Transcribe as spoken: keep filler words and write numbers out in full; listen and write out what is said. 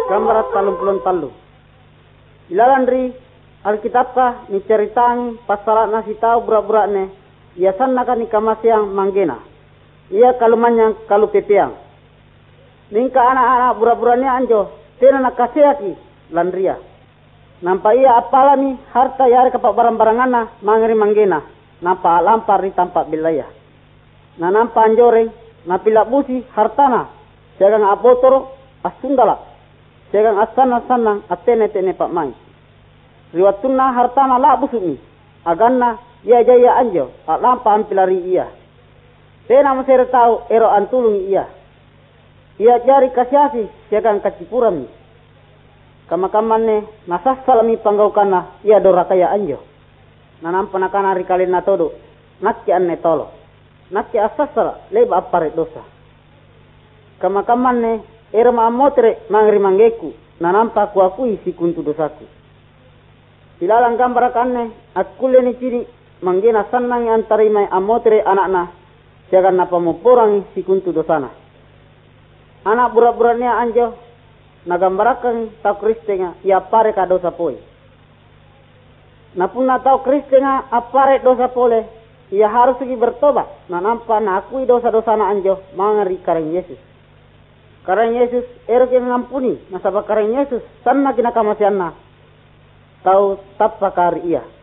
gambar talung pulon talu. Ilalandri Alkitab ka ni ceritang pasal nasi tahu burak-burak ne. Ia sana kan ni kamasiang manggena. Ia kalumanyang kalu pepeang. Ningka anak-anak burak-buraknya anjo. Tena nak kasiaki landria. Nampak ia apalami harta yare kapak barang-barangana mangeri manggena. Nampak lampar di tampak bilaya. Na nampak anjoreng. Na pilak busi hartana. Jagang apotoro asundala. Jagang asana-sanang atene-tene pak mai. Riwatuna hartana la busumi. Aganna ia jaya anjo. Ak lampa ampilari ia. Tena mesir tahu ero antulungi ia. Ia jari kasiasi jagang kacipurami. Kama-kamane nasasalami panggaukana ia dorakaya anjo. Nanampa nakana rikalin na todo. Nakki anne tolo. Nakki asasala leba apare dosa. Kama-kamane ero maamotre mangri manggeku. Nanampa kuakui si kuntu dosaku. Ilalang gambarakanne akule ni cini manggena sanang antari mai amotre anakna. Jagan napa muporang si kuntu dosana. Anak burak-buraknya anjo nagambarakan tau Kristenga ia pare ka dosa poi. Napuna tau Kristenga apare dosa pole ia harus lagi bertobat. Na nampa na akui dosa-dosa na anjo mangari kareng Yesus. Kareng Yesus ero kena ngampuni nasaba kareng Yesus sanna kina kamasianna tau tapakari ia.